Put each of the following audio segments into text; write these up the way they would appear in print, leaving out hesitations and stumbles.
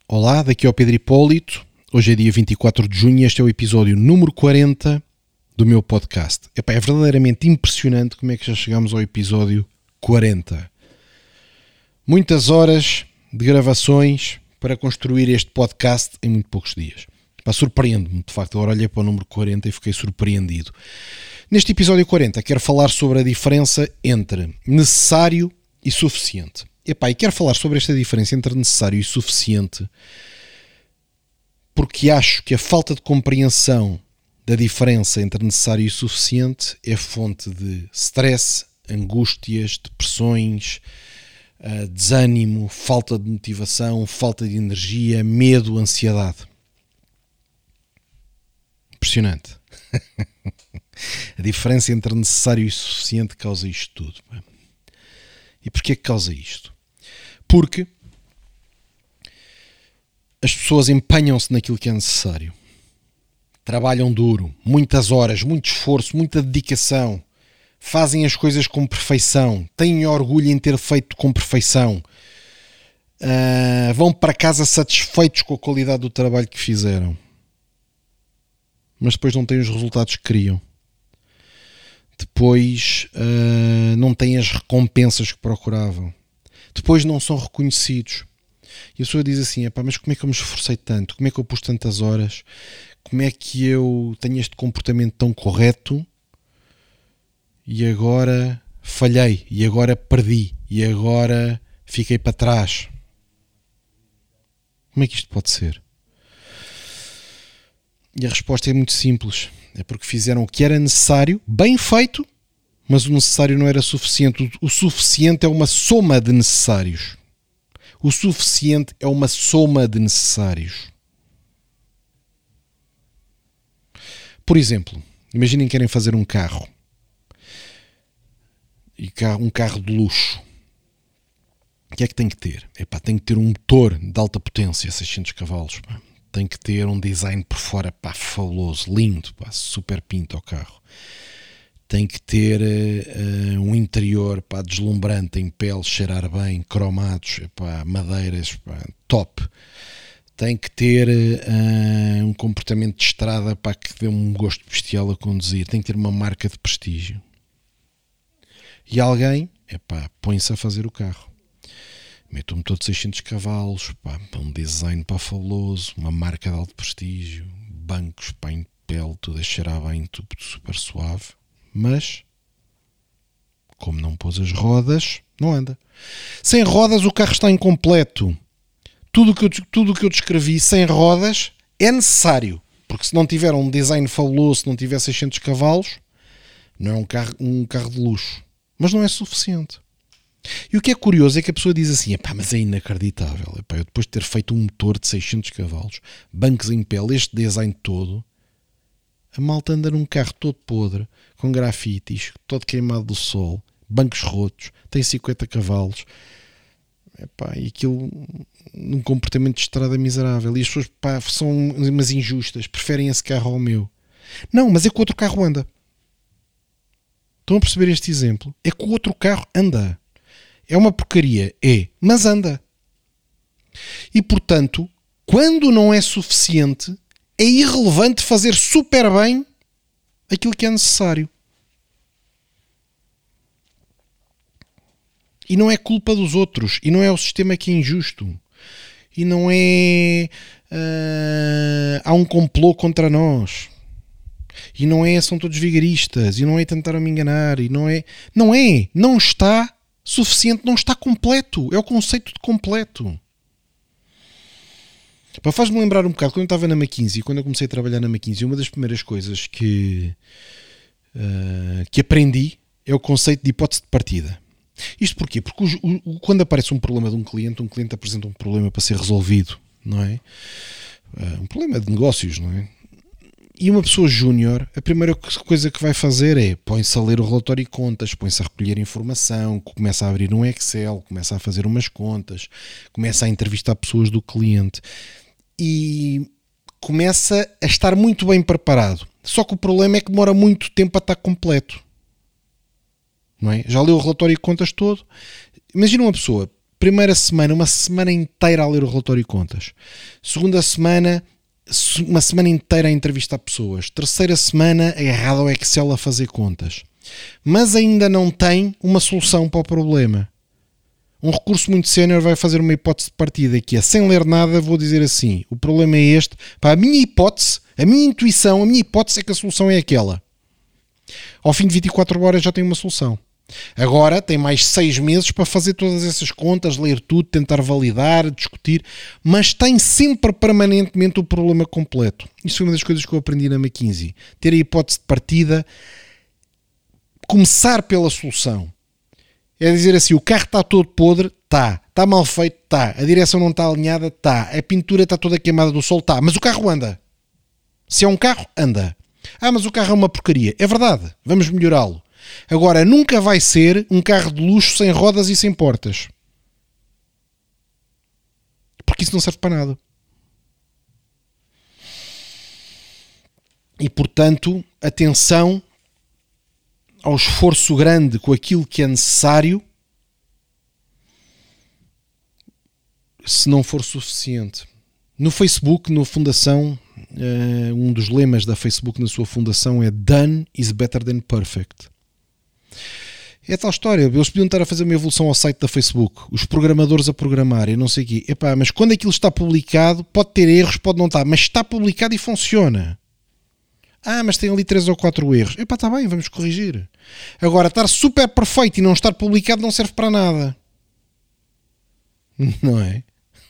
Olá, daqui é o Pedro Hipólito. Hoje é dia 24 de junho e este é o episódio número 40 do meu podcast. É verdadeiramente impressionante como é que já chegamos ao episódio 40. Muitas horas de gravações para construir este podcast em muito poucos dias. Surpreende-me, de facto. Agora olhei para o número 40 e fiquei surpreendido. Neste episódio 40 quero falar sobre a diferença entre necessário e suficiente. E quero falar sobre esta diferença entre necessário e suficiente porque acho que a falta de compreensão da diferença entre necessário e suficiente é fonte de stress, angústias, depressões, desânimo, falta de motivação, falta de energia, medo, ansiedade. Impressionante. A diferença entre necessário e suficiente causa isto tudo. E porquê que causa isto? Porque as pessoas empenham-se naquilo que é necessário. Trabalham duro, muitas horas, muito esforço, muita dedicação. Fazem as coisas com perfeição. Têm orgulho em ter feito com perfeição. Vão para casa satisfeitos com a qualidade do trabalho que fizeram. Mas depois não têm os resultados que queriam. Depois não têm as recompensas que procuravam. Depois não são reconhecidos. E a pessoa diz assim, mas como é que eu me esforcei tanto? Como é que eu pus tantas horas? Como é que eu tenho este comportamento tão correto? E agora falhei. E agora perdi. E agora fiquei para trás. Como é que isto pode ser? E a resposta é muito simples. É porque fizeram o que era necessário, bem feito, mas o necessário não era suficiente. O suficiente é uma soma de necessários. O suficiente é uma soma de necessários. Por exemplo, imaginem que querem fazer um carro. Um carro de luxo. O que é que tem que ter? Tem que ter um motor de alta potência, 600 cavalos. Tem que ter um design por fora, fabuloso, lindo, super pinta o carro. Tem que ter um interior deslumbrante, em pele, cheirar bem, cromados, madeiras, top. Tem que ter um comportamento de estrada que dê um gosto bestial a conduzir. Tem que ter uma marca de prestígio. E alguém, põe-se a fazer o carro. Mete um motor de 600 cavalos, um design fabuloso, uma marca de alto prestígio, bancos em pele, tudo a cheirar bem, tudo super suave. Mas, como não pôs as rodas, não anda. Sem rodas o carro está incompleto. Tudo o que eu descrevi sem rodas é necessário. Porque se não tiver um design fabuloso, se não tiver 600 cavalos, não é um carro de luxo. Mas não é suficiente. E o que é curioso é que a pessoa diz assim, mas é inacreditável. Eu depois de ter feito um motor de 600 cavalos, bancos em pele, este design todo, a malta anda num carro todo podre, com grafites, todo queimado do sol, bancos rotos, tem 50 cavalos, e aquilo num comportamento de estrada miserável. E as pessoas são umas injustas, preferem esse carro ao meu. Não, mas é que o outro carro anda. Estão a perceber este exemplo? É que o outro carro anda. É uma porcaria, mas anda. E portanto, quando não é suficiente, é irrelevante fazer super bem aquilo que é necessário. E não é culpa dos outros. E não é o sistema que é injusto. E não é... há um complô contra nós. E não é... são todos vigaristas. E não é tentaram me enganar. E não é... Não está suficiente. Não está completo. É o conceito de completo. Faz-me lembrar um bocado, quando eu estava na McKinsey, quando eu comecei a trabalhar na McKinsey, uma das primeiras coisas que aprendi é o conceito de hipótese de partida. Isto porquê? Porque quando aparece um problema de um cliente apresenta um problema para ser resolvido, não é? Um problema de negócios, não é? E uma pessoa júnior, a primeira coisa que vai fazer é põe-se a ler o relatório de contas, põe-se a recolher informação, começa a abrir um Excel, começa a fazer umas contas, começa a entrevistar pessoas do cliente e começa a estar muito bem preparado. Só que o problema é que demora muito tempo a estar completo. Não é? Já leu o relatório de contas todo. Imagina uma pessoa Primeira semana, uma semana inteira a ler o relatório de contas. Segunda semana, uma semana inteira a entrevistar pessoas. Terceira semana, agarrado ao Excel a fazer contas. Mas ainda não tem uma solução para o problema. Um recurso muito sénior vai fazer uma hipótese de partida que é, sem ler nada, vou dizer assim, o problema é este. Pá, a minha hipótese, a minha intuição, a minha hipótese é que a solução é aquela. Ao fim de 24 horas já tem uma solução. Agora tem mais 6 meses para fazer todas essas contas, ler tudo, tentar validar, discutir, mas tem sempre permanentemente o problema completo. Isso foi uma das coisas que eu aprendi na McKinsey. Ter a hipótese de partida, começar pela solução. É dizer assim, o carro está todo podre? Está. Está mal feito? Está. A direção não está alinhada? Está. A pintura está toda queimada do sol? Está. Mas o carro anda. Se é um carro, anda. Ah, mas o carro é uma porcaria. É verdade. Vamos melhorá-lo. Agora, nunca vai ser um carro de luxo sem rodas e sem portas. Porque isso não serve para nada. E, portanto, atenção ao esforço grande com aquilo que é necessário, se não for suficiente. No Facebook, na fundação, um dos lemas da Facebook na sua fundação é Done is better than perfect. É tal história, eles podiam estar a fazer uma evolução ao site da Facebook, os programadores a programar e não sei o quê. Epá, mas quando aquilo está publicado, pode ter erros, pode não estar, mas está publicado e funciona. Ah, mas tem ali 3 ou 4 erros. Epá, está bem, vamos corrigir. Agora, estar super perfeito e não estar publicado não serve para nada. Não é?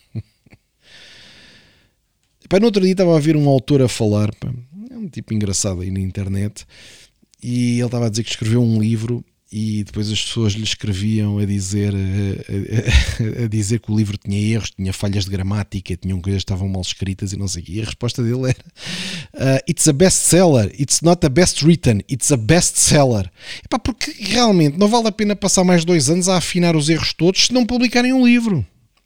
Epá, no outro dia estava a ver um autor a falar, pá, é um tipo engraçado aí na internet, e ele estava a dizer que escreveu um livro e depois as pessoas lhe escreviam a dizer que o livro tinha erros, tinha falhas de gramática, tinham coisas que estavam mal escritas e não sei o quê. E a resposta dele era it's a bestseller, it's not a best written, it's a bestseller. Epá, porque realmente não vale a pena passar mais 2 anos a afinar os erros todos se não publicarem um livro.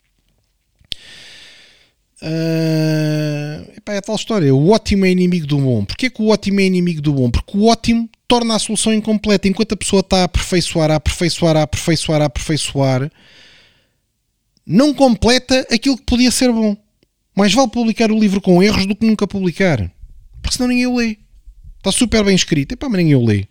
Epá, é tal história, o ótimo é inimigo do bom. Porquê que o ótimo é inimigo do bom? Porque o ótimo torna a solução incompleta. Enquanto a pessoa está a aperfeiçoar, não completa aquilo que podia ser bom. Mais vale publicar o livro com erros do que nunca publicar, porque senão ninguém o lê. Está super bem escrito, epá, mas ninguém o lê.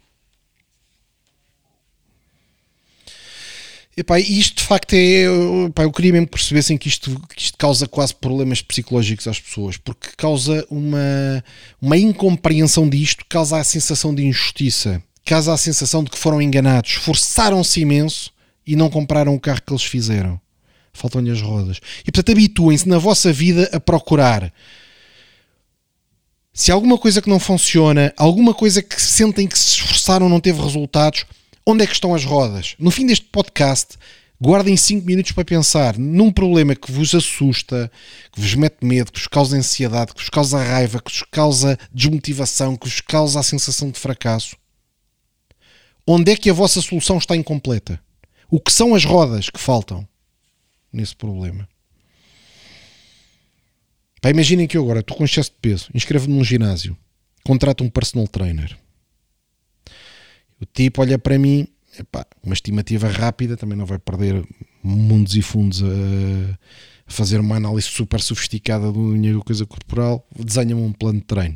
Epá, isto de facto é... Epá, eu queria mesmo que percebessem que isto causa quase problemas psicológicos às pessoas, porque causa uma incompreensão disto, causa a sensação de injustiça, causa a sensação de que foram enganados, forçaram-se imenso e não compraram o carro que eles fizeram. Faltam-lhe as rodas. E portanto habituem-se na vossa vida a procurar. Se há alguma coisa que não funciona, alguma coisa que sentem que se esforçaram não teve resultados, onde é que estão as rodas? No fim deste podcast, guardem 5 minutos para pensar num problema que vos assusta, que vos mete medo, que vos causa ansiedade, que vos causa raiva, que vos causa desmotivação, que vos causa a sensação de fracasso. Onde é que a vossa solução está incompleta? O que são as rodas que faltam nesse problema? Pá, imaginem que eu agora estou com excesso de peso, inscrevo-me num ginásio, contrato um personal trainer. O tipo olha para mim, epá, uma estimativa rápida, também não vai perder mundos e fundos a fazer uma análise super sofisticada de uma coisa corporal, desenha-me um plano de treino.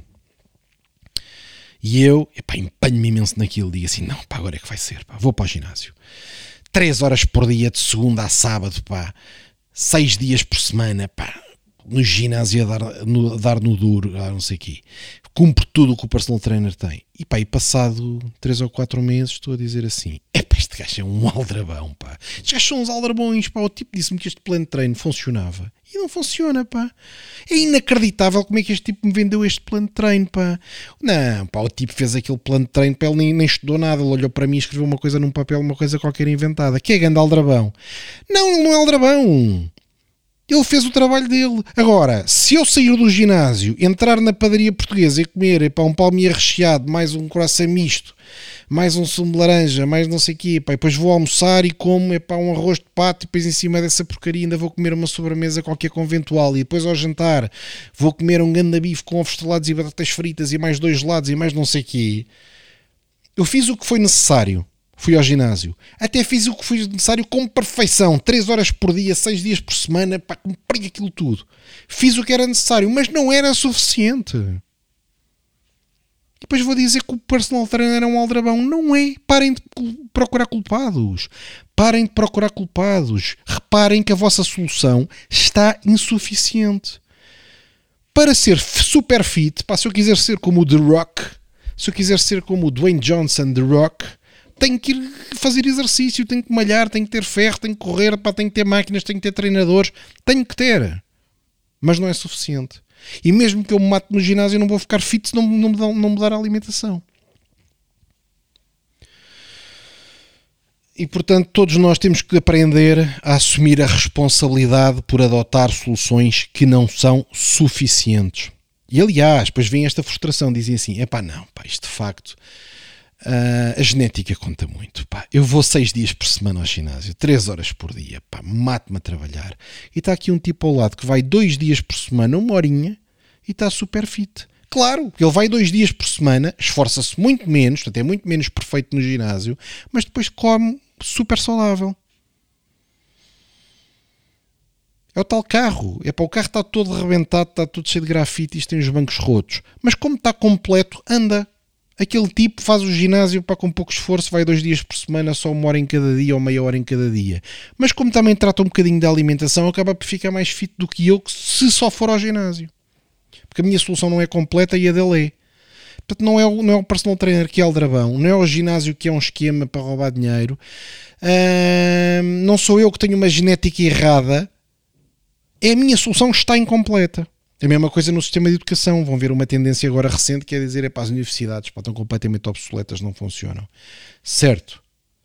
E eu, epá, empenho-me imenso naquilo, digo assim, não, pá, agora é que vai ser, pá, vou para o ginásio. 3 horas por dia, de segunda a sábado, pá, 6 dias por semana, pá, no ginásio a dar no duro, não sei o quê. Cumpre tudo o que o personal trainer tem. E pá, e passado 3 ou 4 meses estou a dizer assim, epá, este gajo é um aldrabão, pá. Estes gajos são uns aldrabões, pá. O tipo disse-me que este plano de treino funcionava. E não funciona, pá. É inacreditável como é que este tipo me vendeu este plano de treino, pá. Não, pá, o tipo fez aquele plano de treino, pá, ele nem estudou nada. Ele olhou para mim e escreveu uma coisa num papel, uma coisa qualquer inventada. Que é grande aldrabão. Não, ele não é aldrabão. Ele fez o trabalho dele. Agora, se eu sair do ginásio, entrar na padaria portuguesa e comer epá, um palmier recheado, mais um croissant misto, mais um sumo de laranja, mais não sei o quê, epá, e depois vou almoçar e como epá, um arroz de pato e depois em cima dessa porcaria ainda vou comer uma sobremesa qualquer conventual e depois ao jantar vou comer um ganda bife com ovos estrelados e batatas fritas e mais 2 gelados e mais não sei o quê. Eu fiz o que foi necessário. Fui ao ginásio. Até fiz o que foi necessário com perfeição. 3 horas por dia, 6 dias por semana, para cumprir aquilo tudo. Fiz o que era necessário, mas não era suficiente. Depois vou dizer que o personal trainer é um aldrabão. Não é. Parem de procurar culpados. Parem de procurar culpados. Reparem que a vossa solução está insuficiente. Para ser super fit, se eu quiser ser como o The Rock, se eu quiser ser como o Dwayne Johnson, The Rock, tenho que ir fazer exercício, tenho que malhar, tenho que ter ferro, tenho que correr, tenho que ter máquinas, tenho que ter treinadores. Tenho que ter. Mas não é suficiente. E mesmo que eu me mate no ginásio, eu não vou ficar fit se não mudar a alimentação. E, portanto, todos nós temos que aprender a assumir a responsabilidade por adotar soluções que não são suficientes. E, aliás, depois vem esta frustração. Dizem assim, isto de facto, a genética conta muito. Eu vou 6 dias por semana ao ginásio, 3 horas por dia, mato-me a trabalhar. E está aqui um tipo ao lado que vai 2 dias por semana, 1 horinha, e está super fit. Claro, ele vai 2 dias por semana, esforça-se muito menos, portanto é muito menos perfeito no ginásio, mas depois come super saudável. É o tal carro. O carro está todo arrebentado, está todo cheio de grafites, tem os bancos rotos. Mas como está completo, anda. Aquele tipo faz o ginásio com pouco esforço, vai 2 dias por semana, só 1 hora em cada dia ou meia hora em cada dia. Mas como também trata um bocadinho da alimentação, acaba por ficar mais fit do que eu, se só for ao ginásio. Porque a minha solução não é completa e a dele é. Portanto, não é o personal trainer que é aldrabão, não é o ginásio que é um esquema para roubar dinheiro, não sou eu que tenho uma genética errada, é a minha solução que está incompleta. A mesma coisa no sistema de educação. Vão ver uma tendência agora recente que é dizer as universidades estão completamente obsoletas, não funcionam. Certo.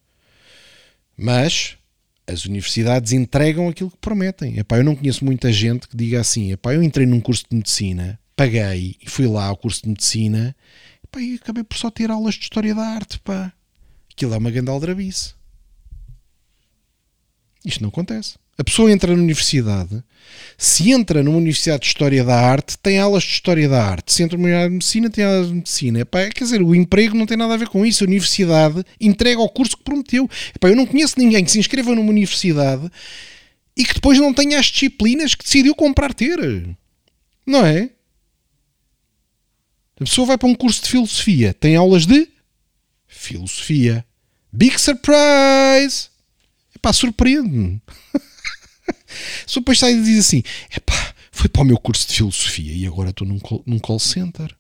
Mas as universidades entregam aquilo que prometem. Eu não conheço muita gente que diga assim, eu entrei num curso de medicina, paguei e fui lá ao curso de medicina e acabei por só ter aulas de História da Arte. Aquilo é uma grande aldrabice. Isto não acontece. A pessoa entra na universidade, se entra numa universidade de História da Arte, tem aulas de História da Arte. Se entra numa universidade de Medicina, tem aulas de Medicina. Quer dizer, o emprego não tem nada a ver com isso. A universidade entrega o curso que prometeu. Eu não conheço ninguém que se inscreva numa universidade e que depois não tenha as disciplinas que decidiu comprar ter. Não é? A pessoa vai para um curso de filosofia, tem aulas de filosofia. Big surprise! Surpreende-me. Só depois sai e diz assim, foi para o meu curso de filosofia e agora estou num call center.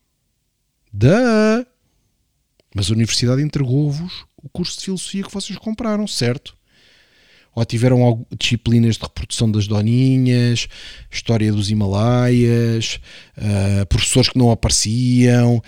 Mas a universidade entregou-vos o curso de filosofia que vocês compraram, certo? Ou tiveram disciplinas de reprodução das doninhas, história dos Himalaias, professores que não apareciam,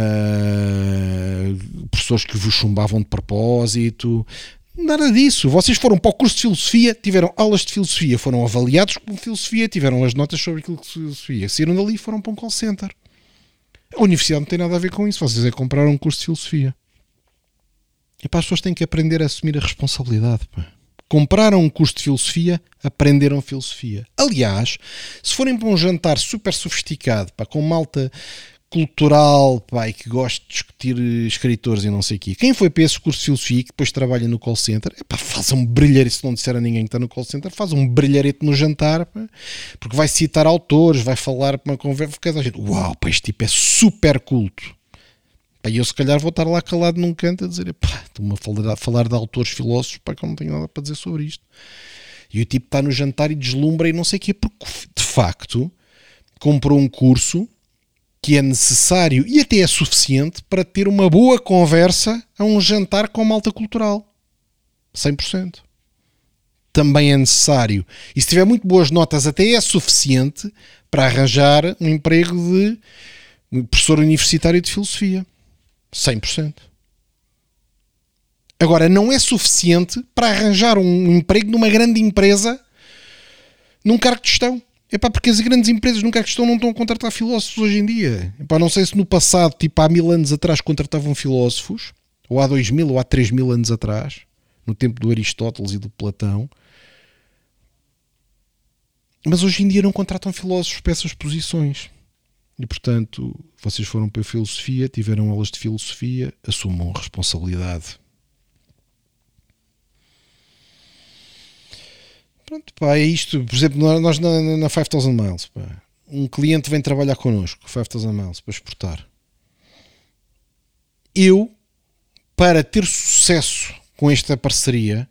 professores que vos chumbavam de propósito. Nada disso. Vocês foram para o curso de filosofia, tiveram aulas de filosofia, foram avaliados com filosofia, tiveram as notas sobre aquilo que é filosofia. Saíram dali e foram para um call center. A universidade não tem nada a ver com isso. Vocês compraram um curso de filosofia. E as pessoas têm que aprender a assumir a responsabilidade. Compraram um curso de filosofia, aprenderam filosofia. Aliás, se forem para um jantar super sofisticado, com malta cultural, e que gosta de discutir escritores e não sei o quê, quem foi para esse curso de filosofia que depois trabalha no call center, faz um brilharete, se não disser a ninguém que está no call center, faz um brilharete no jantar, porque vai citar autores, vai falar para uma conversa, porque a gente, uau, este tipo é super culto. E eu se calhar vou estar lá calado num canto a dizer, estou-me a falar de autores filósofos, que eu não tenho nada para dizer sobre isto. E o tipo está no jantar e deslumbra e não sei o quê, porque de facto comprou um curso que é necessário e até é suficiente para ter uma boa conversa a um jantar com malta cultural. 100%. Também é necessário. E se tiver muito boas notas, até é suficiente para arranjar um emprego de professor universitário de filosofia. 100%. Agora, não é suficiente para arranjar um emprego numa grande empresa num cargo de gestão. Porque as grandes empresas num cargo de gestão não estão a contratar filósofos hoje em dia. Não sei se no passado, há 1000 anos atrás, contratavam filósofos, ou há 2000 ou há 3000 anos atrás, no tempo do Aristóteles e do Platão. Mas hoje em dia não contratam filósofos para essas posições. E, portanto, vocês foram para a filosofia, tiveram aulas de filosofia, assumam responsabilidade. Pronto, pá, é isto. Por exemplo, nós na 5000 Miles, pá, um cliente vem trabalhar connosco, 5000 Miles, para exportar. Eu, para ter sucesso com esta parceria,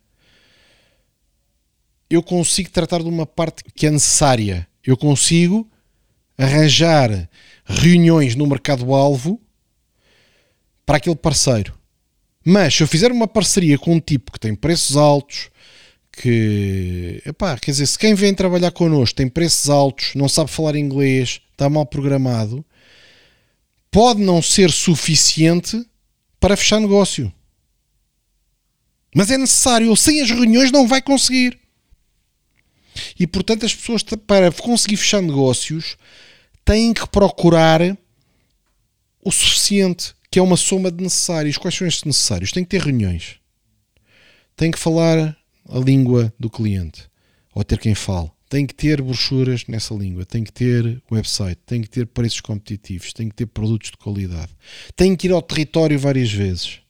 eu consigo tratar de uma parte que é necessária. Eu consigo arranjar reuniões no mercado-alvo para aquele parceiro. Mas se eu fizer uma parceria com um tipo que tem preços altos, que, epá, quer dizer, se quem vem trabalhar connosco tem preços altos, não sabe falar inglês, está mal programado, pode não ser suficiente para fechar negócio. Mas é necessário. Sem as reuniões não vai conseguir. E portanto as pessoas, para conseguir fechar negócios, têm que procurar o suficiente, que é uma soma de necessários. Quais são estes necessários? Tem que ter reuniões. Tem que falar a língua do cliente, ou ter quem fale. Tem que ter brochuras nessa língua. Tem que ter website. Tem que ter preços competitivos. Tem que ter produtos de qualidade. Tem que ir ao território várias vezes.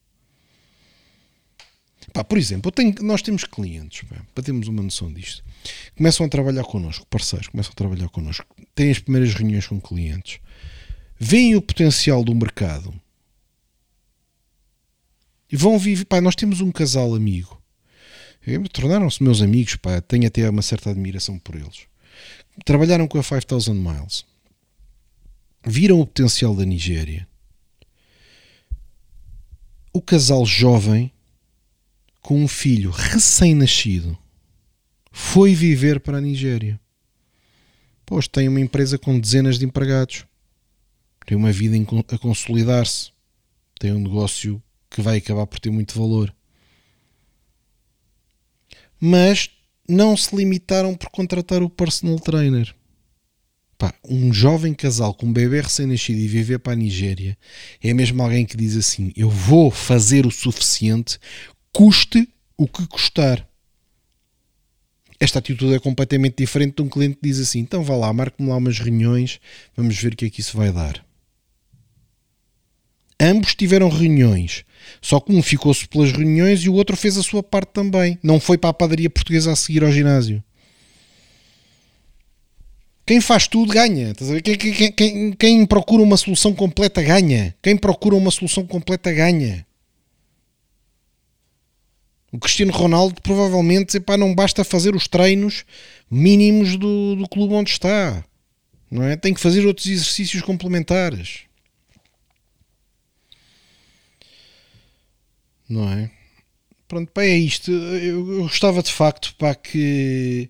Pá, por exemplo, nós temos clientes, pá, para termos uma noção disto, começam a trabalhar connosco, parceiros, começam a trabalhar connosco, têm as primeiras reuniões com clientes, veem o potencial do mercado e vão viver. Pá, nós temos um casal amigo, tornaram-se meus amigos, pá, tenho até uma certa admiração por eles. Trabalharam com a 5000 Miles, viram o potencial da Nigéria. O casal jovem, com um filho recém-nascido, foi viver para a Nigéria. Pois tem uma empresa com dezenas de empregados, tem uma vida a consolidar-se, tem um negócio que vai acabar por ter muito valor. Mas não se limitaram por contratar o personal trainer. Pá, um jovem casal com um bebê recém-nascido e viver para a Nigéria é mesmo alguém que diz assim: eu vou fazer o suficiente, custe o que custar. Esta atitude é completamente diferente de um cliente que diz assim: então vá lá, marque-me lá umas reuniões, vamos ver o que é que isso vai dar. Ambos tiveram reuniões, só que um ficou-se pelas reuniões e o outro fez a sua parte também. Não foi para a padaria portuguesa a seguir ao ginásio. Quem faz tudo ganha. Quem procura uma solução completa ganha. Quem procura uma solução completa ganha. O Cristiano Ronaldo provavelmente, epá, não basta fazer os treinos mínimos do clube onde está, não é? Tem que fazer outros exercícios complementares, não é? Pronto, pá, é isto. Eu gostava de facto, pá, que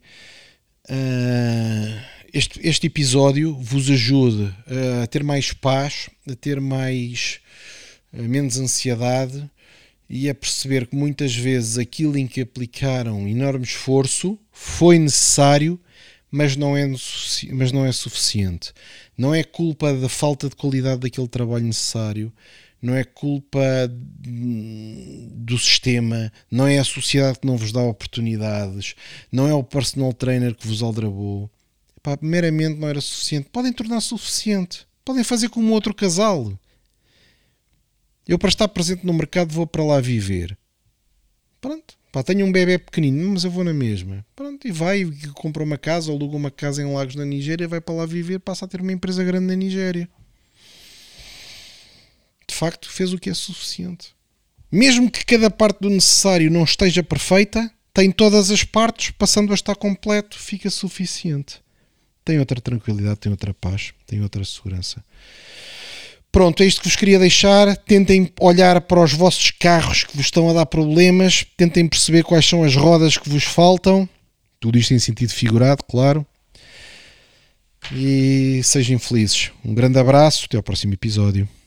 este episódio vos ajude a ter mais paz, a ter menos ansiedade, e a perceber que muitas vezes aquilo em que aplicaram enorme esforço foi necessário, mas não é suficiente. Não é culpa da falta de qualidade daquele trabalho necessário, não é culpa do sistema, não é a sociedade que não vos dá oportunidades, não é o personal trainer que vos aldrabou. Epá, meramente não era suficiente. Podem tornar suficiente. Podem fazer como outro casal. Eu, para estar presente no mercado, vou para lá viver. Pronto. Pá, tenho um bebê pequenino, mas eu vou na mesma. Pronto. E vai, compra uma casa, aluga uma casa em Lagos, na Nigéria, vai para lá viver, passa a ter uma empresa grande na Nigéria. De facto, fez o que é suficiente. Mesmo que cada parte do necessário não esteja perfeita, tem todas as partes, passando a estar completo, fica suficiente. Tem outra tranquilidade, tem outra paz, tem outra segurança. Pronto, é isto que vos queria deixar. Tentem olhar para os vossos carros que vos estão a dar problemas. Tentem perceber quais são as rodas que vos faltam. Tudo isto em sentido figurado, claro. E sejam felizes. Um grande abraço. Até ao próximo episódio.